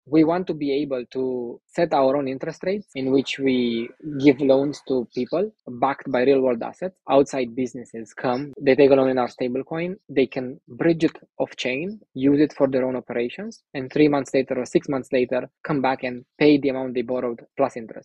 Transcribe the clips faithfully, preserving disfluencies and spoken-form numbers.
we want to be able to set our own interest rates in which we give loans to people backed by real world assets. Outside businesses come, they take a loan in our stablecoin, they can bridge it off chain, use it for their own operations, and three months later or six months later, come back and pay the amount they borrowed plus interest.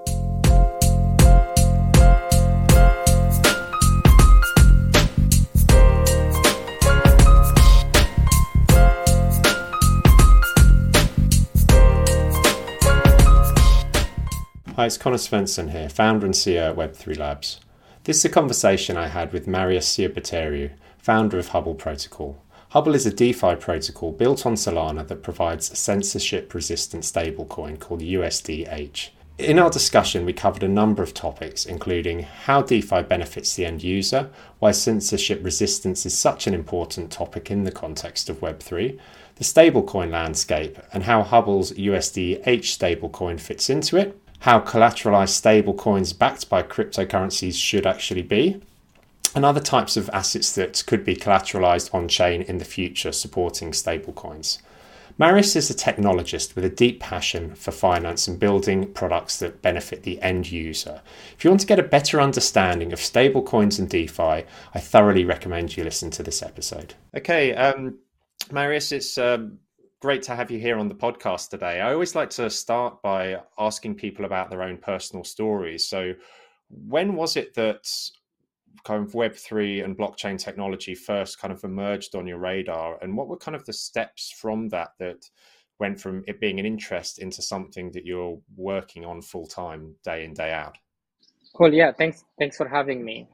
Hi, it's Connor Svensson here, founder and C E O at Web three Labs. This is a conversation I had with Marius Ciobătariu, founder of Hubble Protocol. Hubble is a DeFi protocol built on Solana that provides a censorship-resistant stablecoin called U S D H. In our discussion, we covered a number of topics, including how DeFi benefits the end user, why censorship resistance is such an important topic in the context of Web three, the stablecoin landscape, and how Hubble's U S D H stablecoin fits into it, how collateralized stablecoins backed by cryptocurrencies should actually be, and other types of assets that could be collateralized on-chain in the future supporting stablecoins. Marius is a technologist with a deep passion for finance and building products that benefit the end user. If you want to get a better understanding of stablecoins and DeFi, I thoroughly recommend you listen to this episode. Okay, um, Marius, it's um, great to have you here on the podcast today. I always like to start by asking people about their own personal stories. So when was it that kind of Web three and blockchain technology first kind of emerged on your radar? And what were kind of the steps from that that went from it being an interest into something that you're working on full time, day in, day out? Cool. Yeah. Thanks. Thanks for having me.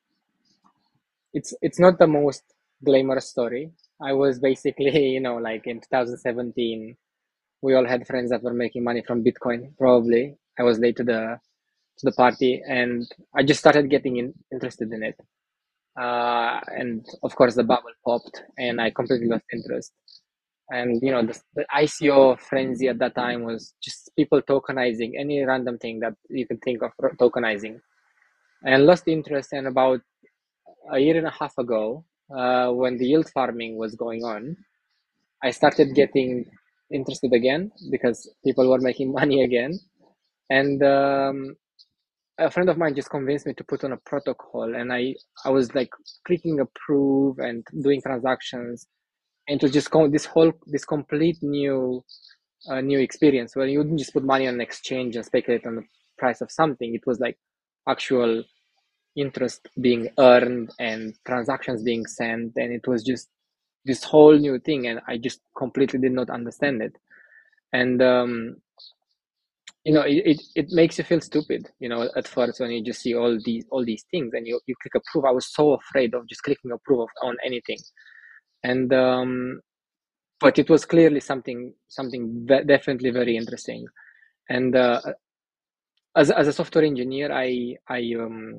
It's, it's not the most glamorous story. I was basically, you know, like in two thousand seventeen, we all had friends that were making money from Bitcoin. Probably I was late to the to the party, and I just started getting in, interested in it. Uh, and of course, the bubble popped, and I completely lost interest. And you know, the, the I C O frenzy at that time was just people tokenizing any random thing that you can think of tokenizing, and lost interest. And about a year and a half ago, uh, when the yield farming was going on, I started getting interested again because people were making money again. And um, a friend of mine just convinced me to put on a protocol, and I, I was like clicking approve and doing transactions, and to just go this whole this complete new uh, new experience where you wouldn't just put money on an exchange and speculate on the price of something. It was like actual interest being earned and transactions being sent, and it was just this whole new thing, and I just completely did not understand it. And um, you know, it, it, it makes you feel stupid, you know, at first when you just see all these all these things and you, you click approve. I was so afraid of just clicking approve of, on anything. And um, but it was clearly something something ve- definitely very interesting. And uh, as as a software engineer, I I um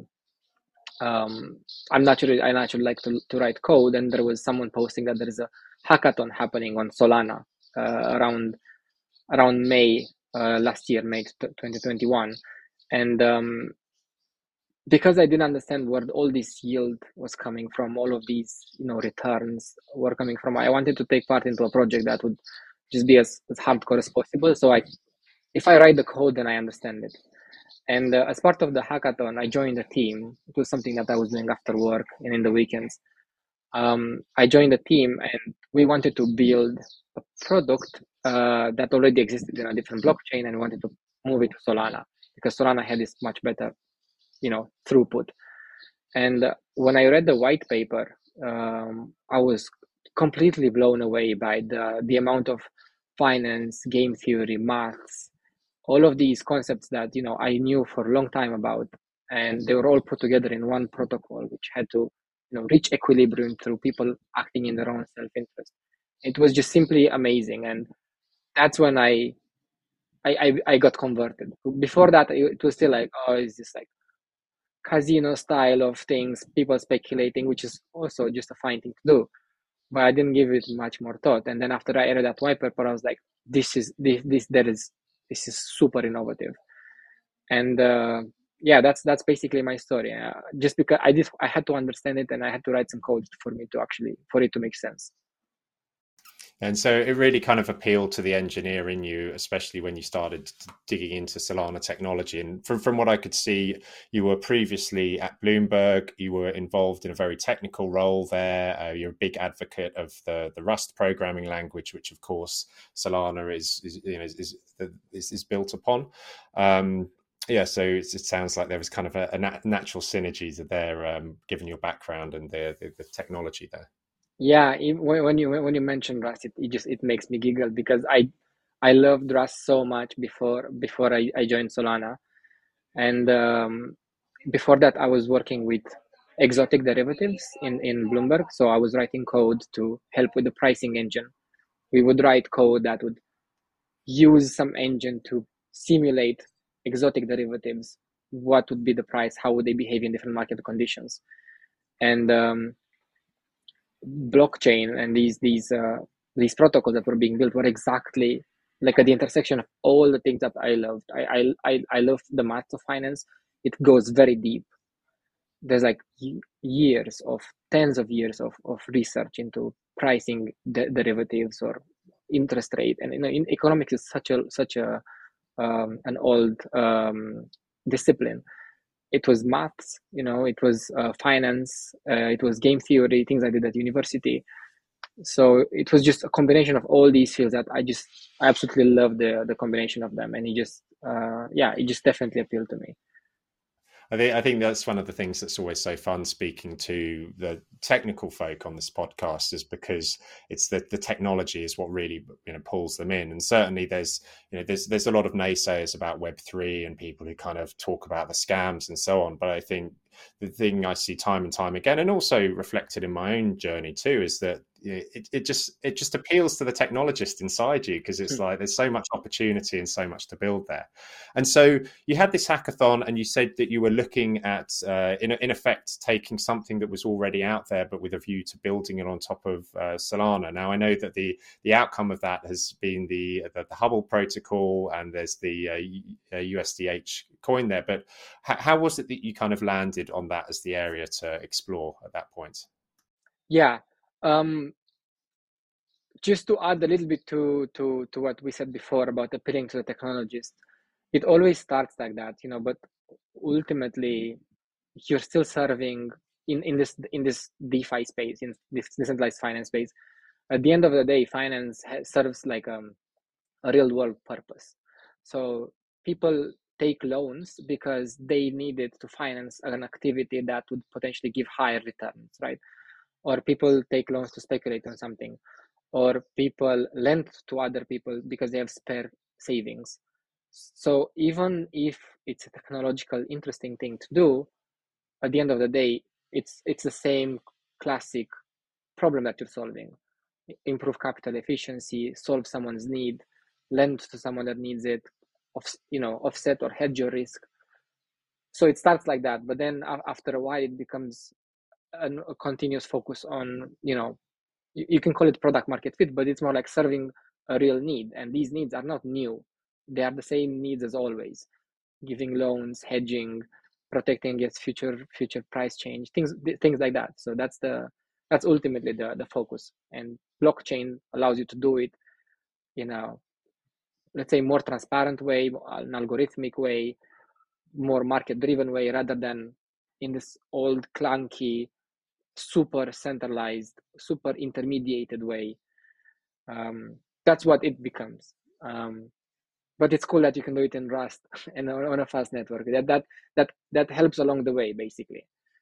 um I'm naturally I naturally like to, to write code, and there was someone posting that there is a hackathon happening on Solana uh, around around May uh, last year, May twenty twenty-one, and um, because I didn't understand where all this yield was coming from, all of these you know returns were coming from, I wanted to take part into a project that would just be as, as hardcore as possible. So I, if I write the code, then I understand it. And uh, as part of the hackathon, I joined a team. It was something that I was doing after work and in the weekends. Um, I joined the team, and we wanted to build a product uh, that already existed in a different blockchain, and we wanted to move it to Solana because Solana had this much better, you know, throughput. And uh, when I read the white paper, um, I was completely blown away by the the amount of finance, game theory, maths, all of these concepts that you know I knew for a long time about, and they were all put together in one protocol, which had to you know reach equilibrium through people acting in their own self-interest. It was just simply amazing, and that's when I I I, I got converted. Before that, it was still like, oh, it's just like casino style of things, people speculating, which is also just a fine thing to do. But I didn't give it much more thought. And then after I read that white paper, I was like, this is this this that is this is super innovative. And uh, yeah, that's that's basically my story. Uh, just because I did, I had to understand it, and I had to write some code for me to actually for it to make sense. And so it really kind of appealed to the engineer in you, especially when you started digging into Solana technology. And from, from what I could see, you were previously at Bloomberg, you were involved in a very technical role there. Uh, you're a big advocate of the, the Rust programming language, which of course Solana is, is you know, is, is, is built upon. Um, yeah, so it, it sounds like there was kind of a, a nat- natural synergies there, um, given your background and the, the, the technology there. Yeah, it, when when you when you mention Rust, it, it just it makes me giggle because I I loved Rust so much before before I, I joined Solana, and um, before that I was working with exotic derivatives in in Bloomberg. So I was writing code to help with the pricing engine. We would write code that would use some engine to simulate exotic derivatives. What would be the price? How would they behave in different market conditions? And um, blockchain and these these uh, these protocols that were being built were exactly like at the intersection of all the things that I loved. I I I, I love the math of finance. It goes very deep. There's like years of tens of years of, of research into pricing de- derivatives or interest rate, and you know, in economics is such a such a um, an old um, discipline. It was maths, you know, it was uh, finance, uh, it was game theory, things I did at university. So it was just a combination of all these fields that I just I absolutely love the the combination of them, and it just uh, yeah, it just definitely appealed to me. I think I think that's one of the things that's always so fun speaking to the technical folk on this podcast, is because it's the the technology is what really, you know, pulls them in. And certainly there's you know there's there's a lot of naysayers about Web three and people who kind of talk about the scams and so on. But I think the thing I see time and time again, and also reflected in my own journey too, is that it, it just it just appeals to the technologist inside you, because it's like there's so much opportunity and so much to build there. And so you had this hackathon, and you said that you were looking at, uh, in in effect, taking something that was already out there, but with a view to building it on top of uh, Solana. Now I know that the the outcome of that has been the the, the Hubble protocol, and there's the uh, U S D H coin there. But h- how was it that you kind of landed on that as the area to explore at that point? Yeah. Um, just to add a little bit to to to what we said before about appealing to the technologist, it always starts like that, you know, but ultimately you're still serving in in this in this DeFi space, in this decentralized finance space. At the end of the day, finance serves like um, a real world purpose. So people take loans because they need it to finance an activity that would potentially give higher returns, right? Or people take loans to speculate on something, or people lend to other people because they have spare savings. So even if it's a technological interesting thing to do, at the end of the day, it's it's the same classic problem that you're solving. Improve capital efficiency, solve someone's need, lend to someone that needs it, off, you know, offset or hedge your risk. So it starts like that, but then after a while, it becomes an, a continuous focus on, you know, you, you can call it product market fit, but it's more like serving a real need. And these needs are not new; they are the same needs as always: giving loans, hedging, protecting against future future price change, things things like that. So that's the that's ultimately the the focus. And blockchain allows you to do it in a, let's say, more transparent way, an algorithmic way, more market driven way, rather than in this old clunky, super centralized, super intermediated way. Um, that's what it becomes. Um, but it's cool that you can do it in Rust and on a fast network. That that that that helps along the way, basically.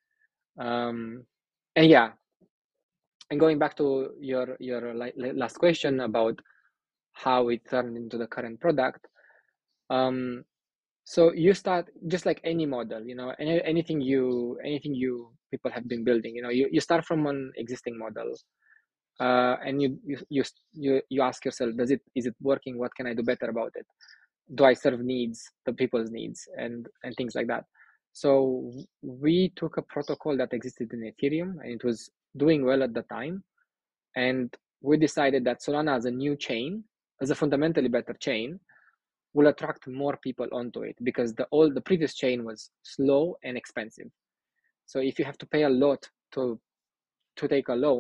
Um, and yeah, and going back to your your last question about how it turned into the current product. Um, so you start just like any model, you know, any, anything you anything you people have been building. You know, you, you start from an existing model, uh, and you, you you you you ask yourself, does it is it working? What can I do better about it? Do I serve needs, the people's needs, and and things like that. So we took a protocol that existed in Ethereum, and it was doing well at the time, and we decided that Solana as a new chain, as a fundamentally better chain, will attract more people onto it, because the old the previous chain was slow and expensive. So if you have to pay a lot to to take a loan,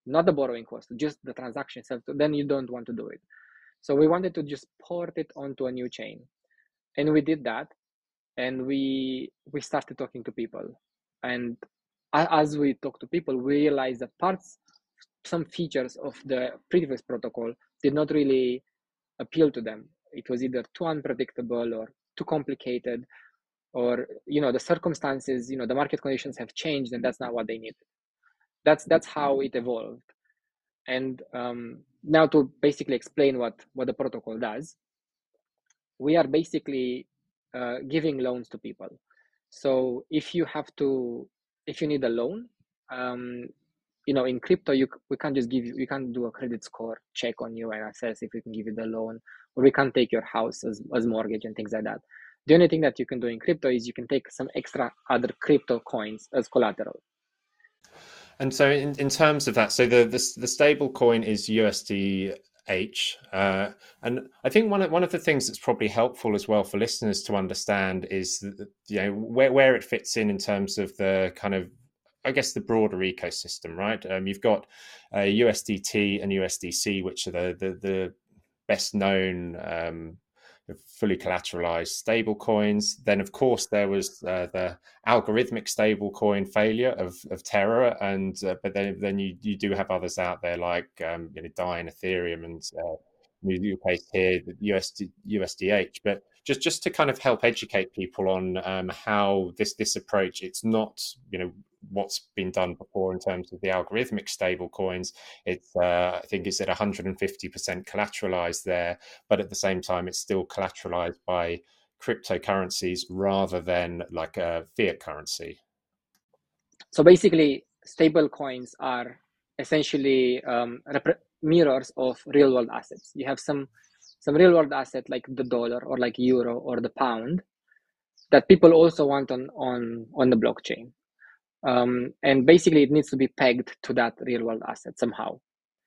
not the borrowing cost, just the transaction itself, then you don't want to do it. So we wanted to just port it onto a new chain, and we did that, and we we started talking to people, and as we talked to people, we realized that parts, some features of the previous protocol did not really appeal to them. It was either too unpredictable or too complicated, or you know the circumstances, you know the market conditions have changed, and that's not what they needed. That's that's how it evolved. And um, now to basically explain what what the protocol does, we are basically uh, giving loans to people. So if you have to, if you need a loan, um, you know, in crypto, you we can't just give you, we can't do a credit score check on you and assess if we can give you the loan, or we can't take your house as, as mortgage and things like that. The only thing that you can do in crypto is you can take some extra other crypto coins as collateral. And so in, in terms of that, so the, the, the stable coin is U S D H. Uh, and I think one of, one of the things that's probably helpful as well for listeners to understand is, you know, where, where it fits in in terms of the kind of, I guess, the broader ecosystem, right? Um, you've got uh, U S D T and U S D C, which are the, the, the best known um, fully collateralized stable coins. Then, of course, there was uh, the algorithmic stable coin failure of, of Terra, and uh, but then then you, you do have others out there like um, you know, D A I and Ethereum and uh, new case here, the U S D, U S D H. But just just to kind of help educate people on um, how this this approach, it's not, you know, what's been done before in terms of the algorithmic stable coins. It's uh, I think it's at one hundred fifty percent collateralized there, but at the same time it's still collateralized by cryptocurrencies rather than like a fiat currency. So basically, stable coins are essentially um, rep- mirrors of real world assets. You have some some real world asset like the dollar or like euro or the pound that people also want on on on the blockchain. Um, and basically, it needs to be pegged to that real world asset somehow.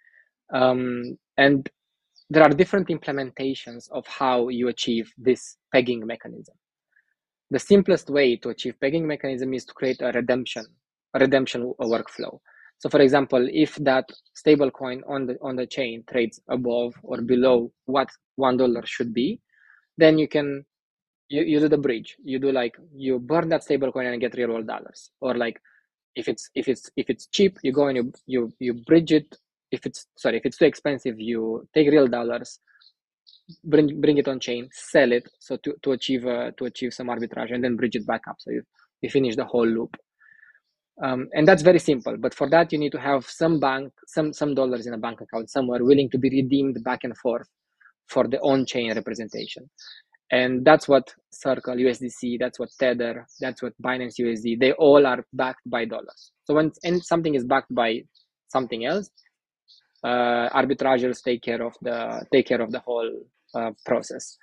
Um, and there are different implementations of how you achieve this pegging mechanism. The simplest way to achieve pegging mechanism is to create a redemption, a redemption workflow. So, for example, if that stable coin on the on the chain trades above or below what one dollar should be, then you can you, you do the bridge. You do like you burn that stable coin and get real world dollars, or like if it's if it's if it's cheap, you go and you you you bridge it. If it's sorry, if it's too expensive, you take real dollars, bring bring it on chain, sell it, so to to achieve uh, to achieve some arbitrage, and then bridge it back up. So you you finish the whole loop. Um, and that's very simple. But for that, you need to have some bank, some some dollars in a bank account somewhere, willing to be redeemed back and forth for the on-chain representation. And that's what Circle, U S D C, that's what Tether, that's what Binance U S D, they all are backed by dollars. So when something is backed by something else, uh, arbitrageurs take care of the take care of the whole uh, process.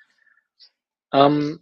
Um,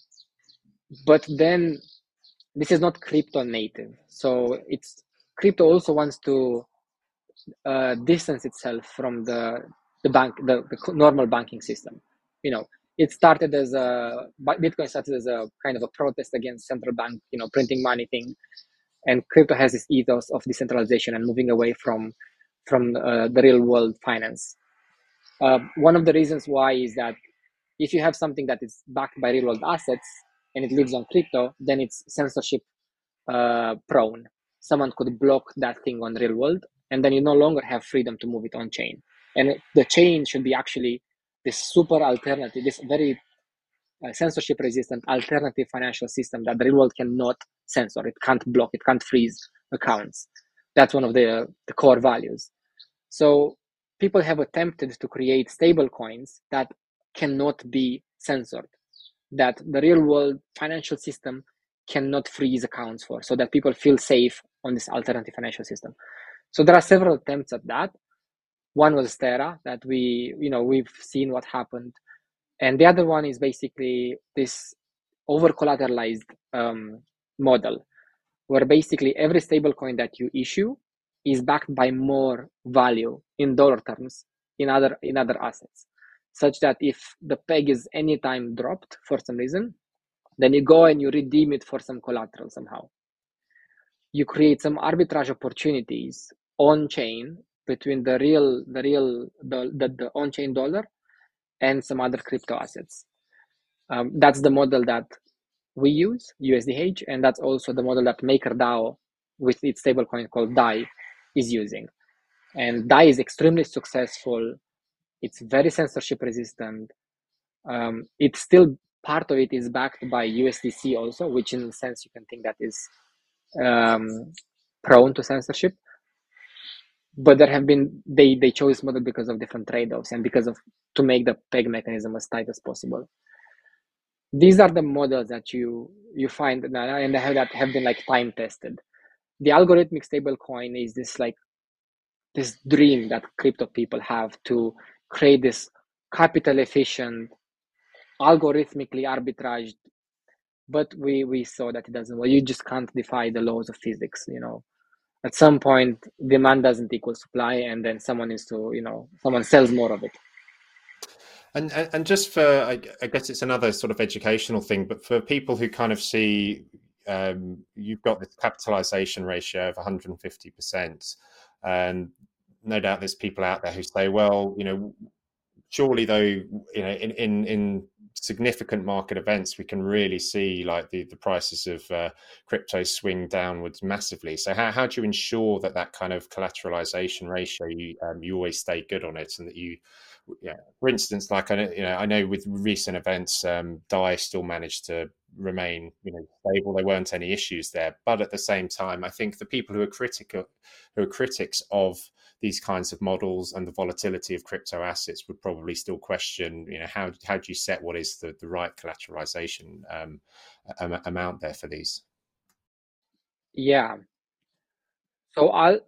but then this is not crypto native. So it's crypto also wants to uh, distance itself from the the bank, the, the normal banking system. You know, it started as a Bitcoin started as a kind of a protest against central bank, you know, printing money thing, and crypto has this ethos of decentralization and moving away from from uh, the real world finance. Uh, one of the reasons why is that if you have something that is backed by real world assets and it lives on crypto, then it's censorship uh, prone. Someone could block that thing on real world, and then you no longer have freedom to move it on chain. And the chain should be actually this super alternative, this very uh, censorship resistant alternative financial system that the real world cannot censor. It can't block, it can't freeze accounts. That's one of the, the core values. So people have attempted to create stable coins that cannot be censored, that the real world financial system cannot freeze accounts for, so that people feel safe on this alternative financial system. So there are several attempts at that. One was Terra, that we, you know, we've seen what happened. And the other one is basically this over collateralized um, model, where basically every stable coin that you issue is backed by more value in dollar terms in other in other assets, such that if the peg is anytime dropped for some reason, then you go and you redeem it for some collateral somehow. You create some arbitrage opportunities on chain between the real, the real, the the, the on-chain dollar and some other crypto assets. Um, that's the model that we use, U S D H, and that's also the model that MakerDAO, with its stablecoin called D A I, is using. And D A I is extremely successful. It's very censorship resistant. Um, it's still, part of it is backed by U S D C also, which in a sense you can think that is um, prone to censorship. But there have been, they they chose this model because of different trade-offs and because of, to make the peg mechanism as tight as possible. These are the models that you you find, and they have that have been like time tested. The algorithmic stablecoin is this like this dream that crypto people have to create this capital efficient, algorithmically arbitraged, but we we saw that it doesn't. Well, you just can't defy the laws of physics. You know, at some point, demand doesn't equal supply, and then someone needs to, you know, someone sells more of it. And and, and just for, I, I guess it's another sort of educational thing, but for people who kind of see, um, you've got this capitalization ratio of one hundred fifty percent, and no doubt there's people out there who say, well, you know, surely though, you know, in in in significant market events, we can really see like the, the prices of uh, crypto swing downwards massively. So how, how do you ensure that that kind of collateralization ratio, you um, you always stay good on it, and that you, yeah, for instance, like I know, you know, I know with recent events, um, D A I still managed to remain, you know, stable. There weren't any issues there, but at the same time, I think the people who are critical, who are critics of these kinds of models and the volatility of crypto assets would probably still question, you know, how how do you set what is the, the right collateralization um, am, amount there for these? Yeah. So I'll.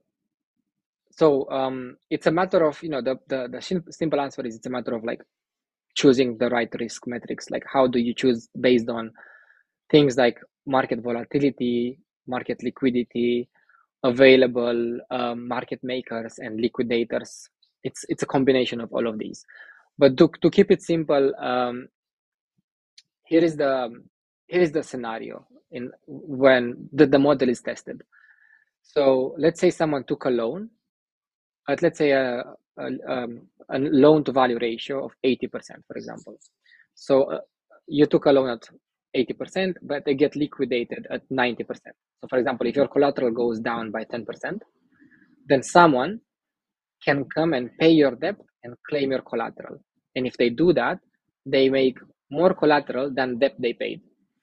So um, it's a matter of, you know, the the the simple answer is it's a matter of like choosing the right risk metrics. Like how do you choose based on things like market volatility, market liquidity, available um, market makers and liquidators. It's it's a combination of all of these. But to to keep it simple, um, here is the here is the scenario in when the, the model is tested. So let's say someone took a loan at, let's say a, a, um, a loan to value ratio of eighty percent, for example. So uh, you took a loan at eighty percent, but they get liquidated at ninety percent. So for example, if your collateral goes down by ten percent, then someone can come and pay your debt and claim your collateral. And if they do that, they make more collateral than debt they paid.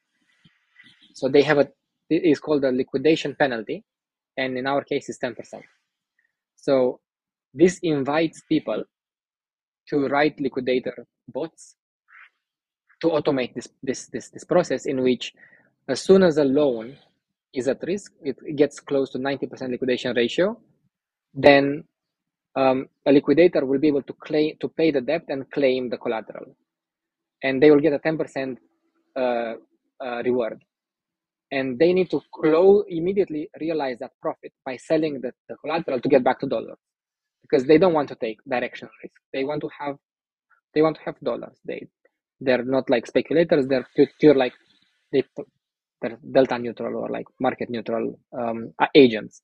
So they have a, it is called a liquidation penalty, and in our case it's ten percent. So this invites people to write liquidator bots to automate this this this, this process, in which as soon as a loan is at risk, it gets close to ninety percent liquidation ratio, then um, a liquidator will be able to claim to pay the debt and claim the collateral, and they will get a ten percent uh, uh, reward. And they need to close, immediately realize that profit by selling the, the collateral to get back to dollars, because they don't want to take directional risk. They want to have they want to have dollars. They they're not like speculators. They're pure, pure like they they're delta neutral or like market neutral um, agents.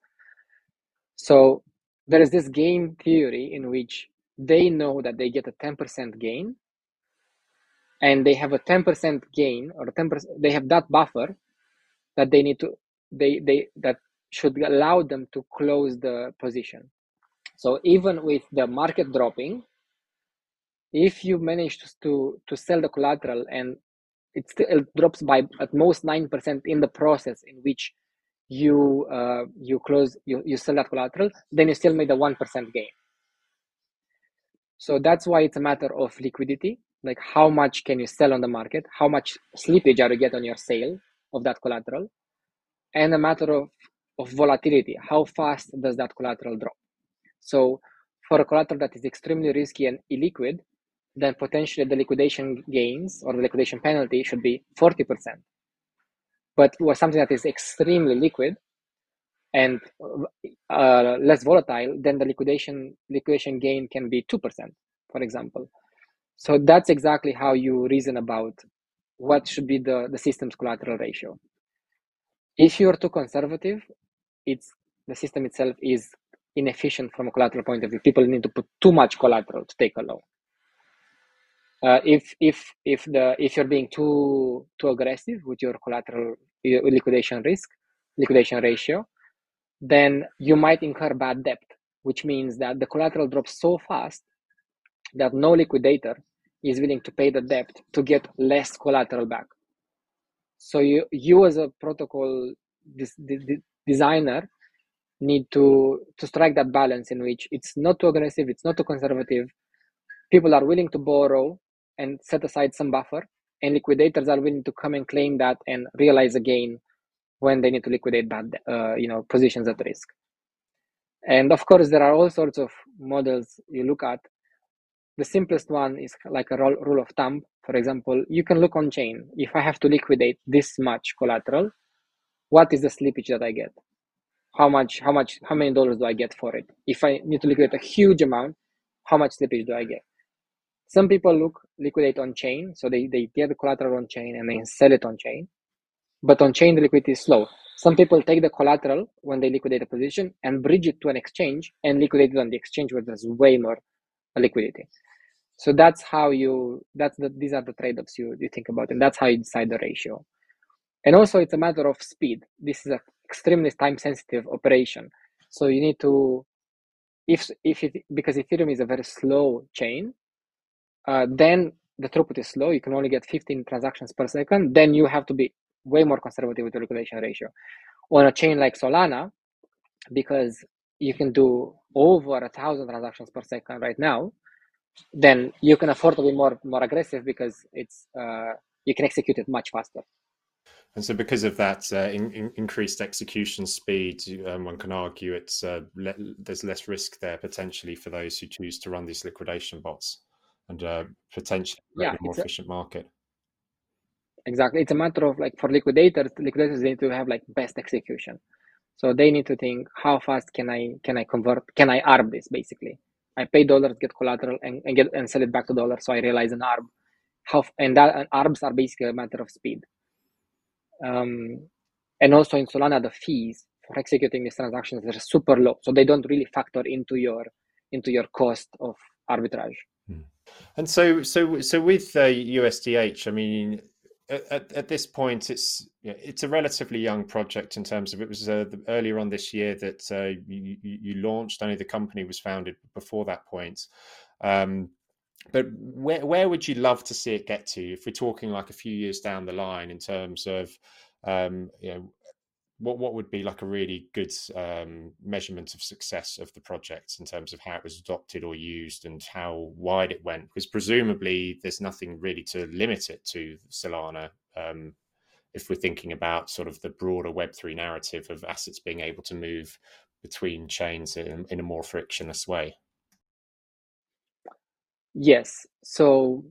So there is this game theory in which they know that they get a ten percent gain, and they have a ten percent gain, or ten percent, they have that buffer that they need to, they, they, that should allow them to close the position. So even with the market dropping, if you manage to, to, to sell the collateral and it still it drops by at most nine percent in the process in which you uh, you close you, you sell that collateral, then you still made a one percent gain. So that's why it's a matter of liquidity, like how much can you sell on the market, how much slippage are you get on your sale of that collateral, and a matter of, of volatility, how fast does that collateral drop. So for a collateral that is extremely risky and illiquid, then potentially the liquidation gains or the liquidation penalty should be forty percent. But for something that is extremely liquid and uh, less volatile, then the liquidation liquidation gain can be two percent, for example. So that's exactly how you reason about what should be the, the system's collateral ratio. If you're too conservative, it's the system itself is inefficient from a collateral point of view. People need to put too much collateral to take a loan. Uh, if if if the if you're being too too aggressive with your collateral your liquidation risk, liquidation ratio, then you might incur bad debt, which means that the collateral drops so fast that no liquidator is willing to pay the debt to get less collateral back. So you you as a protocol this, this, designer need to to strike that balance in which it's not too aggressive, it's not too conservative. People are willing to borrow and set aside some buffer, and liquidators are willing to come and claim that and realize a gain when they need to liquidate bad, uh, you know, positions at risk. And of course, there are all sorts of models you look at. The simplest one is like a rule of thumb. For example, you can look on chain. If I have to liquidate this much collateral, what is the slippage that I get? How much, how much, how many dollars do I get for it? If I need to liquidate a huge amount, how much slippage do I get? Some people look liquidate on chain, so they, they get the collateral on chain and then sell it on chain. But on chain, the liquidity is slow. Some people take the collateral when they liquidate a position and bridge it to an exchange and liquidate it on the exchange where there's way more liquidity. So that's how you, that's the, these are the trade-offs you, you think about, and that's how you decide the ratio. And also it's a matter of speed. This is an extremely time-sensitive operation. So you need to, if, if it, because Ethereum is a very slow chain, uh, then the throughput is slow. You can only get fifteen transactions per second. Then you have to be way more conservative with the liquidation ratio. On a chain like Solana, because you can do over a thousand transactions per second right now, then you can afford to be more more aggressive because it's uh, you can execute it much faster. And so because of that uh, in, in increased execution speed, um, one can argue it's uh, le there's less risk there potentially for those who choose to run these liquidation bots and uh, potentially yeah, a more a, efficient market. Exactly. It's a matter of like for liquidators, liquidators need to have like best execution. So they need to think, how fast can I can I convert, can I arb this basically? I pay dollars, get collateral and, and get and sell it back to dollars. So I realize an arb. How and that and arbs are basically a matter of speed. Um, and also in Solana, the fees for executing these transactions are super low, so they don't really factor into your into your cost of arbitrage. Hmm. And so, so, so with uh, U S D H, I mean, at, at this point, it's it's a relatively young project in terms of it was uh, the, earlier on this year that uh, you, you launched. Only the company was founded before that point. Um, but where where would you love to see it get to if we're talking like a few years down the line in terms of um, you know, what what would be like a really good um, measurement of success of the project in terms of how it was adopted or used and how wide it went? Because presumably there's nothing really to limit it to Solana. Um, if we're thinking about sort of the broader Web three narrative of assets being able to move between chains in, in a more frictionless way. Yes. So,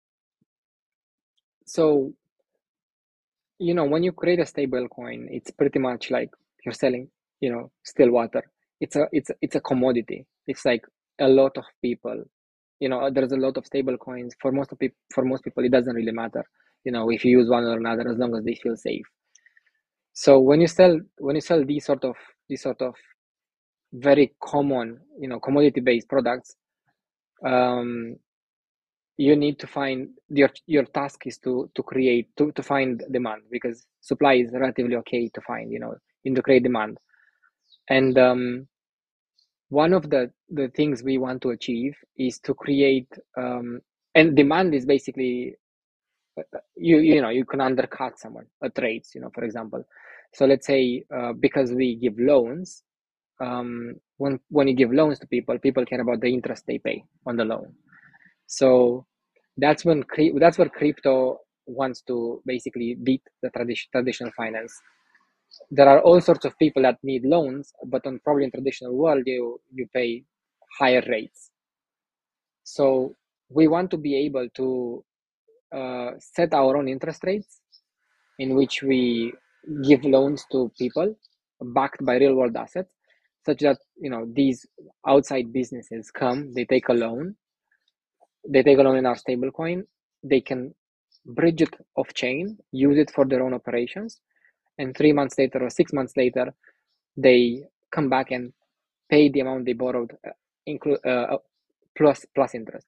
so you know, when you create a stable coin, it's pretty much like you're selling, you know, still water. It's a it's a, it's a commodity. It's like a lot of people, you know, there's a lot of stable coins. For most of people, for most people, it doesn't really matter, you know, if you use one or another, as long as they feel safe. So when you sell when you sell these sort of these sort of very common, you know, commodity based products, um, you need to find your your task is to to create to, to find demand, because supply is relatively okay to find, you know, in to create demand. And um, one of the the things we want to achieve is to create um, and demand is basically you you know you can undercut someone a trades, you know, for example. So let's say uh, because we give loans, um, when when you give loans to people, people care about the interest they pay on the loan. So that's when that's where crypto wants to basically beat the tradition, traditional finance. There are all sorts of people that need loans, but on probably in traditional world you you pay higher rates. So we want to be able to uh, set our own interest rates, in which we give loans to people backed by real world assets, such that, you know, these outside businesses come, they take a loan, they take a loan in our stablecoin, they can bridge it off chain, use it for their own operations, and three months later or six months later, they come back and pay the amount they borrowed, uh, include uh, plus plus interest.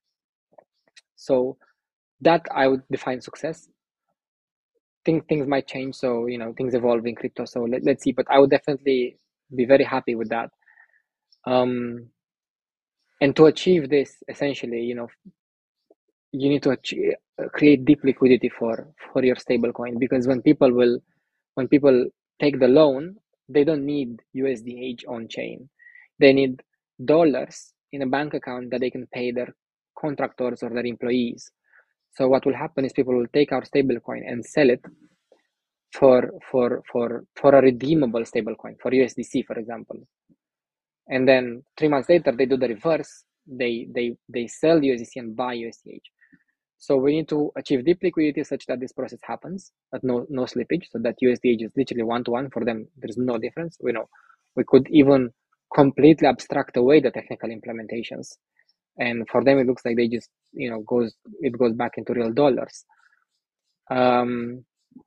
So that I would define success. Think things might change, so you know things evolve in crypto. So let, let's see. But I would definitely be very happy with that. Um, and to achieve this, essentially, you know, you need to achieve, create deep liquidity for for your stablecoin, because when people will when people take the loan, they don't need U S D H on chain. They need dollars in a bank account that they can pay their contractors or their employees. So what will happen is people will take our stablecoin and sell it for for for for a redeemable stablecoin, for U S D C, for example. And then three months later, they do the reverse. They they they sell U S D C and buy U S D H. So we need to achieve deep liquidity such that this process happens, but no no slippage, so that U S D H is literally one to one for them. There's no difference. We know we could even completely abstract away the technical implementations, and for them it looks like they just you know goes it goes back into real dollars. Um,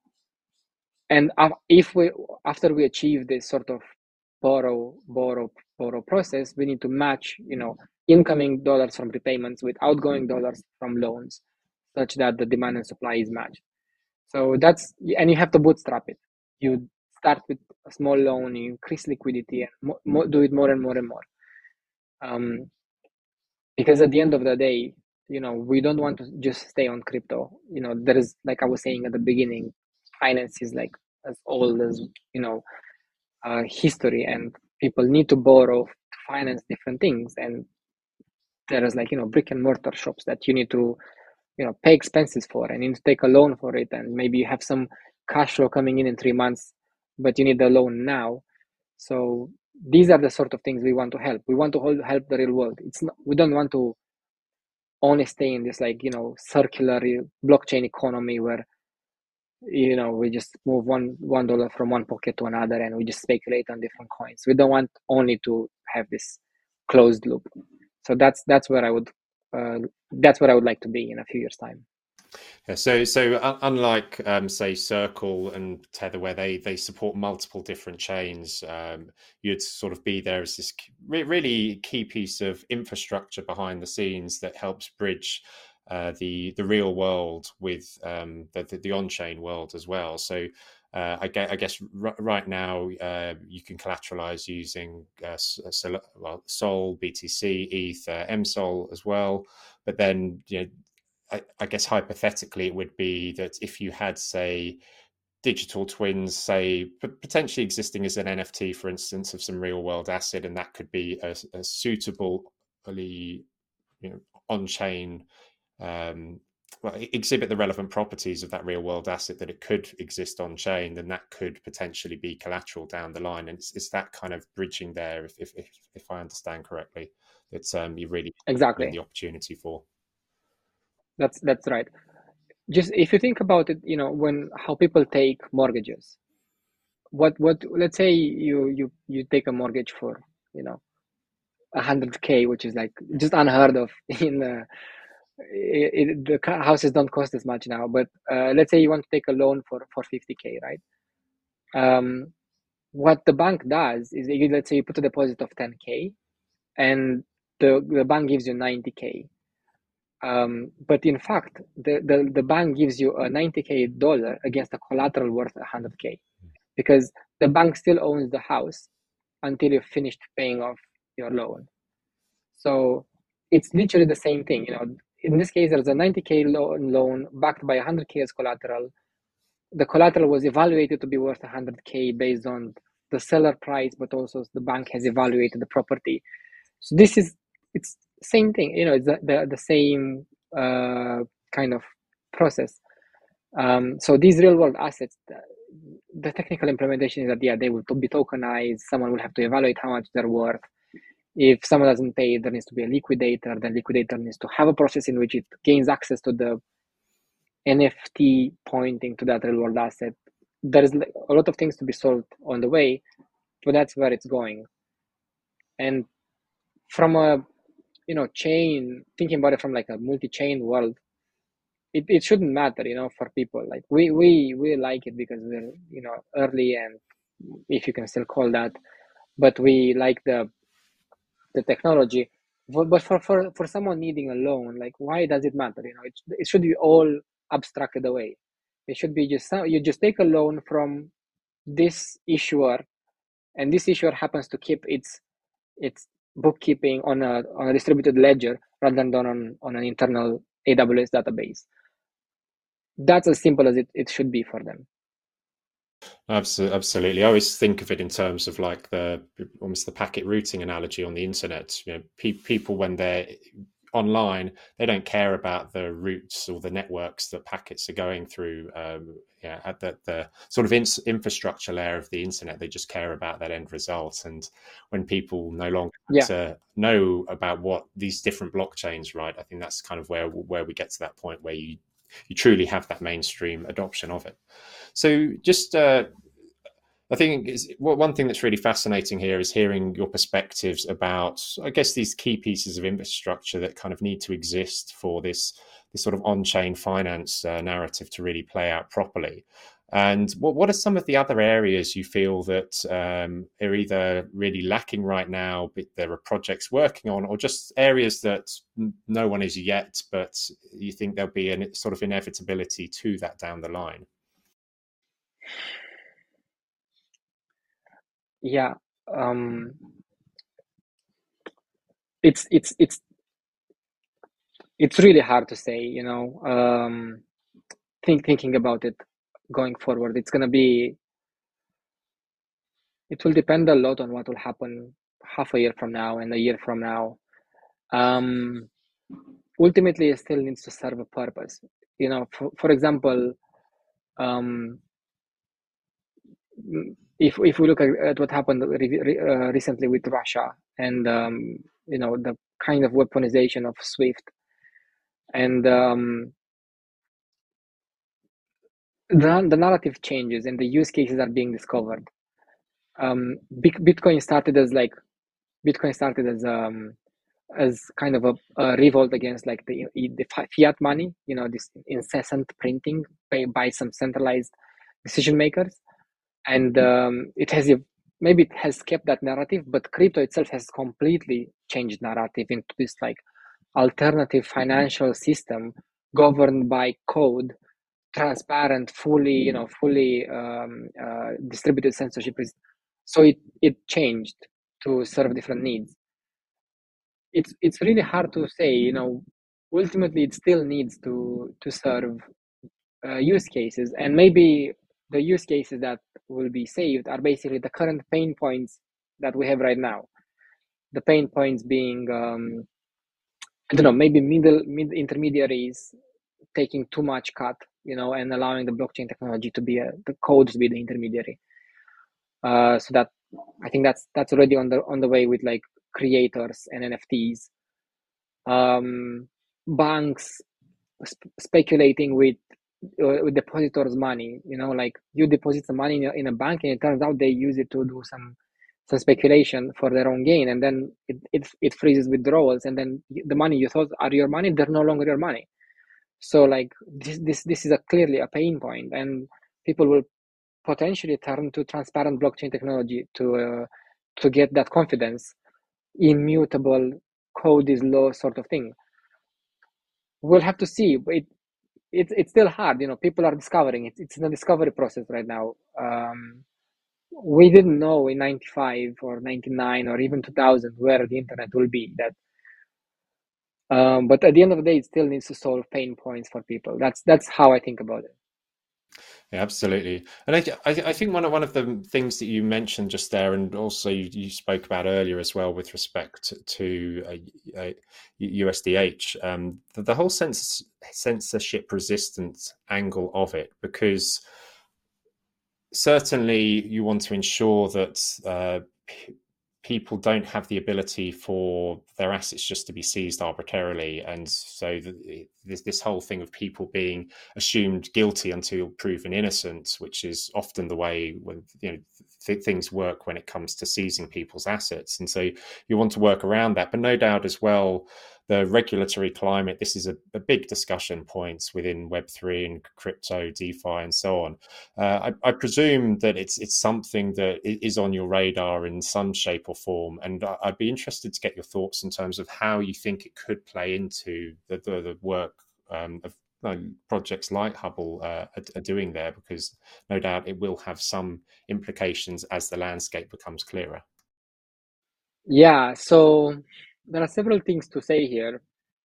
and if we after we achieve this sort of borrow borrow borrow process, we need to match you know incoming dollars from repayments with outgoing dollars from loans, such that the demand and supply is matched. So that's, and you have to bootstrap it. You start with a small loan, you increase liquidity, and mo- mo- do it more and more and more. Um, because at the end of the day, you know, we don't want to just stay on crypto. You know, there is, like I was saying at the beginning, finance is like as old as, you know, uh, history, and people need to borrow to finance different things. And there is like, you know, brick and mortar shops that you need to, you know, pay expenses for, and you need to take a loan for it. And maybe you have some cash flow coming in in three months, but you need the loan now. So these are the sort of things we want to help. We want to hold, help the real world. It's not, we don't want to only stay in this like, you know, circular blockchain economy where, you know, we just move one one dollar from one pocket to another and we just speculate on different coins. We don't want only to have this closed loop. So that's that's where I would uh, that's where I would like to be in a few years' time. Yeah, so so uh, unlike um, say Circle and Tether, where they they support multiple different chains, um, you'd sort of be there as this re- really key piece of infrastructure behind the scenes that helps bridge uh, the the real world with um, the, the the on-chain world as well. So. Uh, I, guess, I guess r- right now uh, you can collateralize using uh, Sol, well, Sol, B T C, E T H, uh, M SOL as well. But then you know, I, I guess hypothetically it would be that if you had, say, digital twins, say potentially existing as an N F T, for instance, of some real world asset, and that could be a, a suitably, you know, on-chain, um, well, exhibit the relevant properties of that real world asset that it could exist on chain, then that could potentially be collateral down the line. And it's, it's that kind of bridging there, if if if, if I understand correctly, that um, you really Exactly. the opportunity for. That's that's right. Just if you think about it, you know, when how people take mortgages, what what let's say you you you take a mortgage for, you know, a hundred k, which is like just unheard of in uh, it, it, the houses don't cost as much now. But uh, let's say you want to take a loan for for fifty k, right? Um, what the bank does is, you, let's say you put a deposit of ten k, and the the bank gives you ninety k. Um, but in fact, the, the, the bank gives you a ninety k dollar against a collateral worth one hundred k, because the bank still owns the house until you've finished paying off your loan. So it's literally the same thing. You know, in this case, there's a ninety k loan, loan backed by one hundred k as collateral. The collateral was evaluated to be worth one hundred k based on the seller price, but also the bank has evaluated the property. So this is, it's same thing. You know, it's the the, the same uh, kind of process. Um, so these real world assets, the, the technical implementation is that, yeah, they will be tokenized. Someone will have to evaluate how much they're worth. If someone doesn't pay, there needs to be a liquidator. The liquidator needs to have a process in which it gains access to the N F T pointing to that real world asset. There is a lot of things to be solved on the way, but that's where it's going. And from a, you know, chain, thinking about it from like a multi-chain world, it, it shouldn't matter, you know, for people. Like we we we like it because we're, you know, early, and if you can still call that, but we like the the technology. But, but for, for, for someone needing a loan, like, why does it matter? You know, it, it should be all abstracted away. It should be just, you just take a loan from this issuer, and this issuer happens to keep its its bookkeeping on a on a distributed ledger rather than done on, on an internal A W S database. That's as simple as it, it should be for them. Absolutely. I always think of it in terms of like the almost the packet routing analogy on the internet. You know, pe- people when they're online, they don't care about the routes or the networks that packets are going through. Um, yeah, at the, the sort of in- infrastructure layer of the internet, they just care about that end result. And when people no longer yeah. to know about what these different blockchains, right? I think that's kind of where where we get to that point where you you truly have that mainstream adoption of it. So just. Uh, I think is, well, one thing that's really fascinating here is hearing your perspectives about, I guess, these key pieces of infrastructure that kind of need to exist for this, this sort of on-chain finance uh, narrative to really play out properly. And what, what are some of the other areas you feel that um, are either really lacking right now, but there are projects working on, or just areas that no one is yet, but you think there'll be a sort of inevitability to that down the line? Yeah, um, it's it's it's it's really hard to say. You know, um, think thinking about it going forward, it's gonna be. It will depend a lot on what will happen half a year from now and a year from now. Um, ultimately, it still needs to serve a purpose. You know, for for example, um, if if we look at, at what happened re- re- uh, recently with Russia and um, you know the kind of weaponization of SWIFT and um, the, the narrative changes and the use cases are being discovered. Um, Bitcoin started as like Bitcoin started as um, as kind of a, a revolt against like the the fiat money, you know, this incessant printing by, by some centralized decision makers, and um, it has maybe it has kept that narrative, but crypto itself has completely changed narrative into this like alternative financial system governed by code, transparent, fully, you know, fully um, uh, distributed censorship. So it it changed to serve different needs. It's it's really hard to say, you know. Ultimately, it still needs to to serve uh, use cases, and maybe the use cases that will be saved are basically the current pain points that we have right now. The pain points being, um, I don't know, maybe middle mid intermediaries taking too much cut, you know, and allowing the blockchain technology to be a, the code to be the intermediary. Uh, so that I think that's that's already on the on the way with like creators and N F Ts. Um, banks sp- speculating with uh, with depositors' money. You know, like you deposit some money in a, in a bank, and it turns out they use it to do some some speculation for their own gain, and then it it, it freezes withdrawals, and then the money you thought are your money, they're no longer your money. So like this this this is a clearly a pain point, and people will potentially turn to transparent blockchain technology to uh, to get that confidence, immutable, code is law sort of thing. We'll have to see. It, it's it's still hard, you know. People are discovering it. It's in a discovery process right now. Um, we didn't know in ninety-five or ninety-nine or even two thousand where the internet will be. That, um, but at the end of the day, it still needs to solve pain points for people. That's that's how I think about it. Yeah, absolutely. And I, I, I think one of, one of the things that you mentioned just there, and also you, you spoke about earlier as well with respect to uh, uh, U S D H, um, the, the whole sens- censorship resistant angle of it, because certainly you want to ensure that uh, p- people don't have the ability for their assets just to be seized arbitrarily, and so the, this this whole thing of people being assumed guilty until proven innocent, which is often the way when you know th- things work when it comes to seizing people's assets, and so you want to work around that. But no doubt as well, the regulatory climate. This is a, a big discussion point within Web three and crypto, DeFi, and so on. Uh, I, I presume that it's it's something that is on your radar in some shape or form, and I'd be interested to get your thoughts in terms of how you think it could play into the the, the work um, of uh, projects like Hubble uh, are, are doing there, because no doubt it will have some implications as the landscape becomes clearer. Yeah, so there are several things to say here.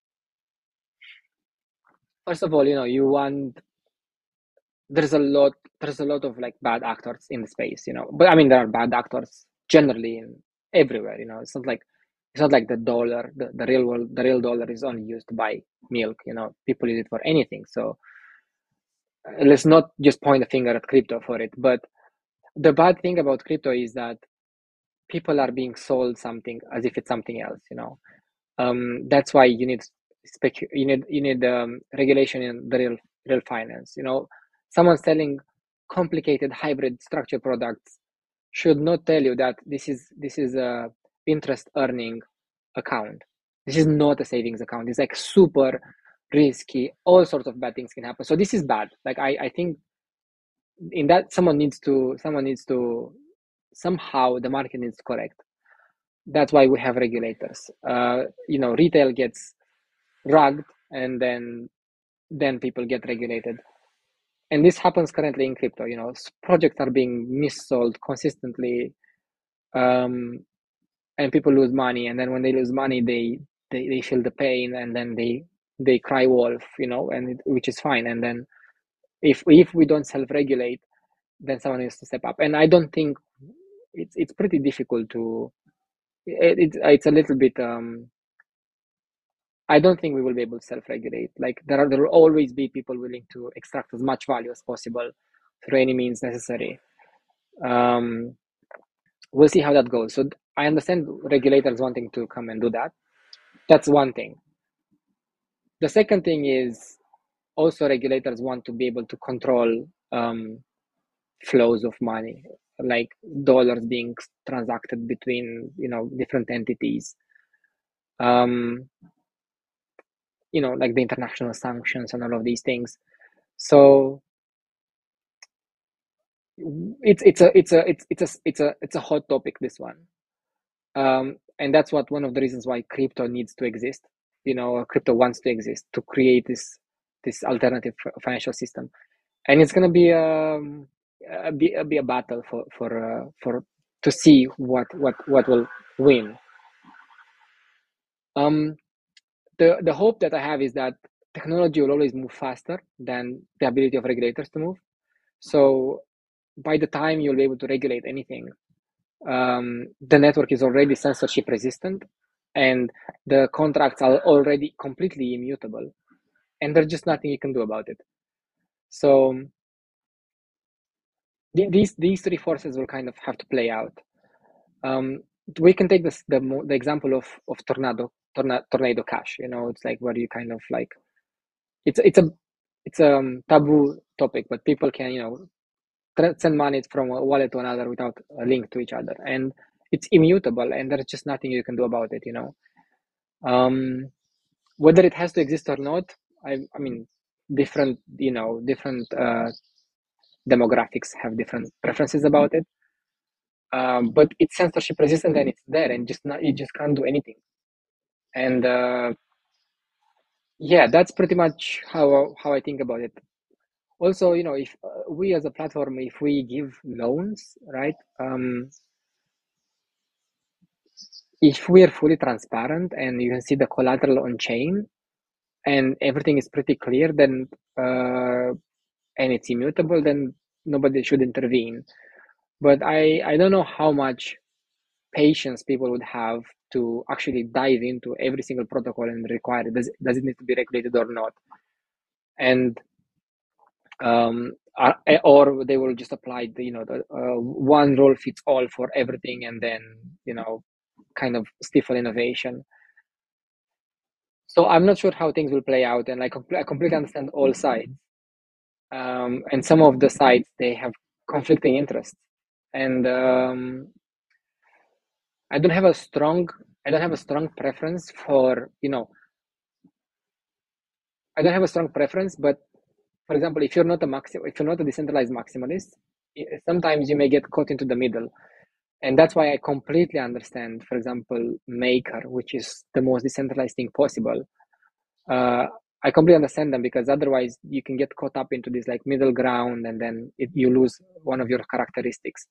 First of all, you know, you want there's a lot there's a lot of like bad actors in the space, you know. But I mean, there are bad actors generally in everywhere, you know. It's not like it's not like the dollar, the, the real world, the real dollar is only used to buy milk, you know. People use it for anything. So uh, let's not just point a finger at crypto for it. But the bad thing about crypto is that people are being sold something as if it's something else, you know. Um, that's why you need specu- you need you need um, regulation in the real real finance. You know, someone selling complicated hybrid structured products should not tell you that this is this is a interest earning account. This is not a savings account. It's like super risky. All sorts of bad things can happen. So this is bad. Like I I think in that someone needs to someone needs to somehow the market needs to correct. That's why we have regulators. Uh, you know, retail gets rugged, and then then people get regulated. And this happens currently in crypto. You know, projects are being missold consistently, um, and people lose money. And then when they lose money, they they, they feel the pain, and then they they cry wolf. You know, and it, which is fine. And then if if we don't self-regulate, then someone needs to step up. And I don't think it's it's pretty difficult to. It, it's it's a little bit. Um, I don't think we will be able to self-regulate. Like there are, there will always be people willing to extract as much value as possible through any means necessary. Um, we'll see how that goes. So I understand regulators wanting to come and do that. That's one thing. The second thing is also regulators want to be able to control um, flows of money, like dollars being transacted between you know different entities. Um, you know, like the international sanctions and all of these things. So it's it's a it's a it's it's a it's a it's a hot topic, this one, um, and that's what one of the reasons why crypto needs to exist. You know, crypto wants to exist to create this this alternative financial system, and it's gonna be um a, be, a, be a battle for for uh, for to see what what what will win. Um, the the hope that I have is that technology will always move faster than the ability of regulators to move. So by the time you'll be able to regulate anything, um, the network is already censorship resistant, and the contracts are already completely immutable, and there's just nothing you can do about it. So th- these these three forces will kind of have to play out. Um, we can take this the the example of of tornado torna, tornado cash. You know, it's like where you kind of like it's it's a it's a um, taboo topic, but people can you know send money from a wallet to another without a link to each other, and it's immutable, and there's just nothing you can do about it. You know, um, whether it has to exist or not, I, I mean, different, you know, different uh, demographics have different preferences about it. Um, but it's censorship resistant, and it's there, and just not, you just can't do anything. And uh, yeah, that's pretty much how how I think about it. Also, you know, if uh, we as a platform, if we give loans, right? Um, if we are fully transparent and you can see the collateral on chain and everything is pretty clear, then uh, and it's immutable, then nobody should intervene. But I I don't know how much patience people would have to actually dive into every single protocol and require it. Does, does it need to be regulated or not? And um, uh, or they will just apply the you know the uh, one rule fits all for everything, and then you know kind of stifle innovation. So I'm not sure how things will play out, and I, compl- I completely understand all sides. Um, and some of the sides they have conflicting interests, and um, I don't have a strong I don't have a strong preference for you know I don't have a strong preference, but for example, if you're not a maxim, if you're not a decentralized maximalist, sometimes you may get caught into the middle. And that's why I completely understand, for example, Maker, which is the most decentralized thing possible. Uh, I completely understand them, because otherwise you can get caught up into this like middle ground, and then it, you lose one of your characteristics.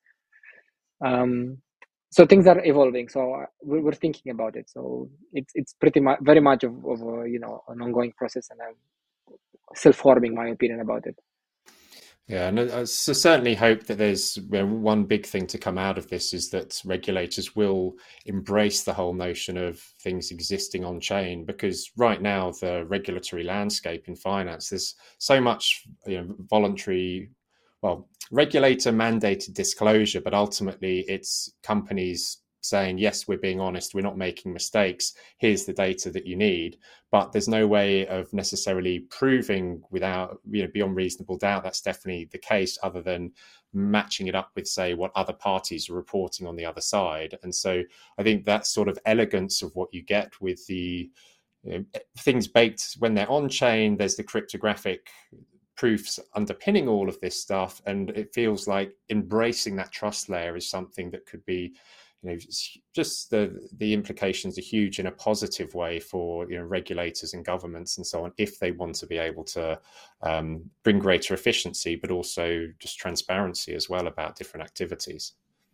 Um, so things are evolving. So we're, we're thinking about it. So it's it's pretty much very much of, of a, you know, an ongoing process, and I'm still forming my opinion about it. Yeah, and I so certainly hope that there's, you know, one big thing to come out of this is that regulators will embrace the whole notion of things existing on chain, because right now the regulatory landscape in finance, there's so much, you know, voluntary, well, regulator mandated disclosure, but ultimately it's companies saying, yes, we're being honest, we're not making mistakes, here's the data that you need. But there's no way of necessarily proving without, you know, beyond reasonable doubt that's definitely the case, other than matching it up with, say, what other parties are reporting on the other side. And so I think that sort of elegance of what you get with the, you know, things baked when they're on chain, there's the cryptographic proofs underpinning all of this stuff, and it feels like embracing that trust layer is something that could be, you know, just the the implications are huge in a positive way for, you know, regulators and governments and so on, if they want to be able to um, bring greater efficiency, but also just transparency as well about different activities.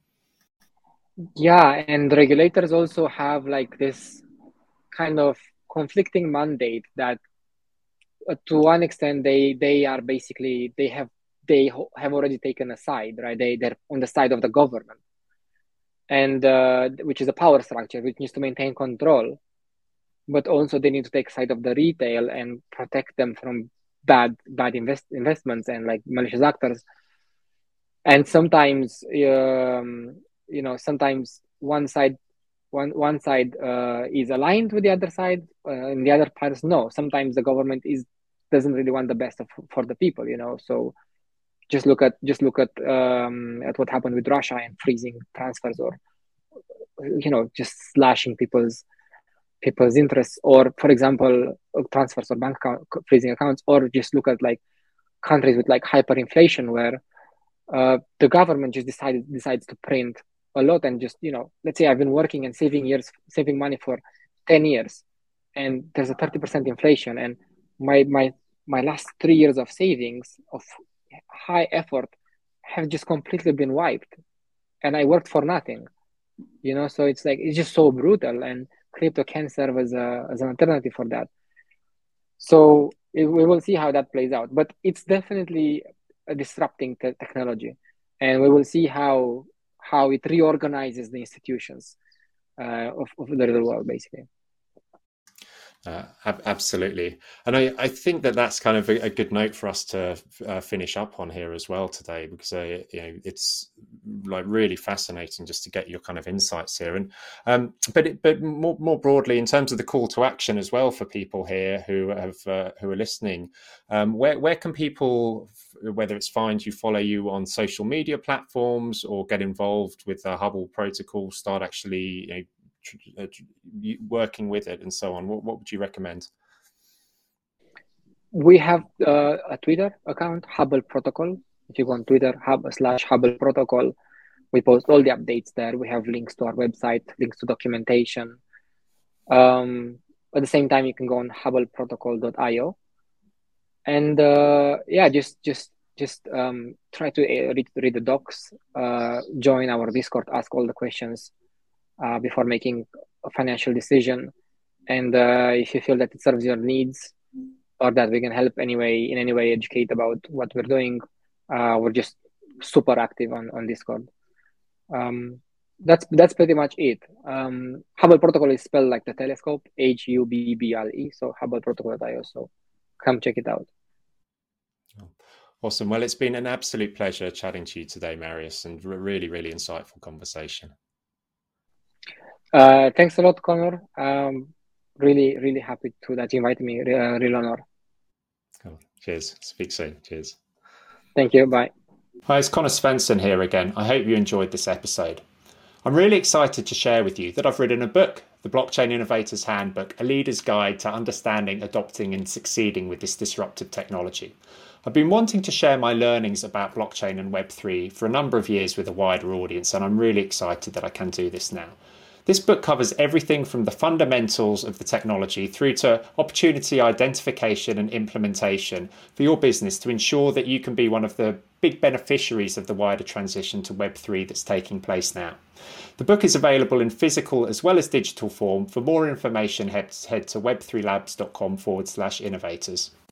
Yeah, and regulators also have like this kind of conflicting mandate that, uh, to one extent, they they are basically they have they ho- have already taken a side, right? They they're on the side of the government, and uh, which is a power structure which needs to maintain control, but also they need to take side of the retail and protect them from bad bad invest, investments and like malicious actors. And sometimes, um, you know, sometimes one side one one side uh, is aligned with the other side, uh, and the other parts no. Sometimes the government is doesn't really want the best of, for the people, you know. So just look at just look at um, at what happened with Russia and freezing transfers, or you know, just slashing people's people's interests, or for example, transfers or bank account freezing accounts, or just look at like countries with like hyperinflation, where uh, the government just decided decides to print a lot, and just, you know, let's say I've been working and saving years saving money for ten years, and there's a thirty percent inflation, and my my my last three years of savings of high effort have just completely been wiped, and I worked for nothing, you know. So it's like it's just so brutal, and crypto can serve as a as an alternative for that. So it, we will see how that plays out, but it's definitely a disrupting te- technology, and we will see how how it reorganizes the institutions uh, of, of the real world, basically. Uh, ab- absolutely. And I, I think that that's kind of a, a good note for us to uh, finish up on here as well today, because uh, you know, it's like really fascinating just to get your kind of insights here. And um, but it, but more more broadly, in terms of the call to action as well for people here who have uh, who are listening, um, where where can people, whether it's find you, follow you on social media platforms, or get involved with the Hubble protocol, start actually, you know, working with it and so on? What, what would you recommend? We have uh, a Twitter account, Hubble Protocol. If you go on Twitter, hub slash Hubble Protocol, we post all the updates there. We have links to our website, links to documentation. Um, at the same time, you can go on hubble protocol dot io, and uh, yeah, just just just um, try to read, read the docs, uh, join our Discord, ask all the questions uh, before making a financial decision. And uh, if you feel that it serves your needs, or that we can help anyway in any way educate about what we're doing, uh, we're just super active on, on Discord. Um, that's that's pretty much it. Um, Hubble Protocol is spelled like the telescope, H U B B L E, so hubble protocol dot io. So come check it out. Awesome. Well, it's been an absolute pleasure chatting to you today, Marius, and really, really insightful conversation. Uh, thanks a lot, Connor. Um, really, really happy to that you invited me. Uh, real honor. Cool. Cheers. Speak soon. Cheers. Thank you. Bye. Hi, it's Connor Svensson here again. I hope you enjoyed this episode. I'm really excited to share with you that I've written a book the Blockchain Innovators Handbook, a leader's guide to understanding, adopting and succeeding with this disruptive technology. I've been wanting to share my learnings about blockchain and Web three for a number of years with a wider audience, and I'm really excited that I can do this now. This book covers everything from the fundamentals of the technology through to opportunity identification and implementation for your business to ensure that you can be one of the big beneficiaries of the wider transition to Web three that's taking place now. The book is available in physical as well as digital form. For more information, head, head to web three labs dot com forward slash innovators.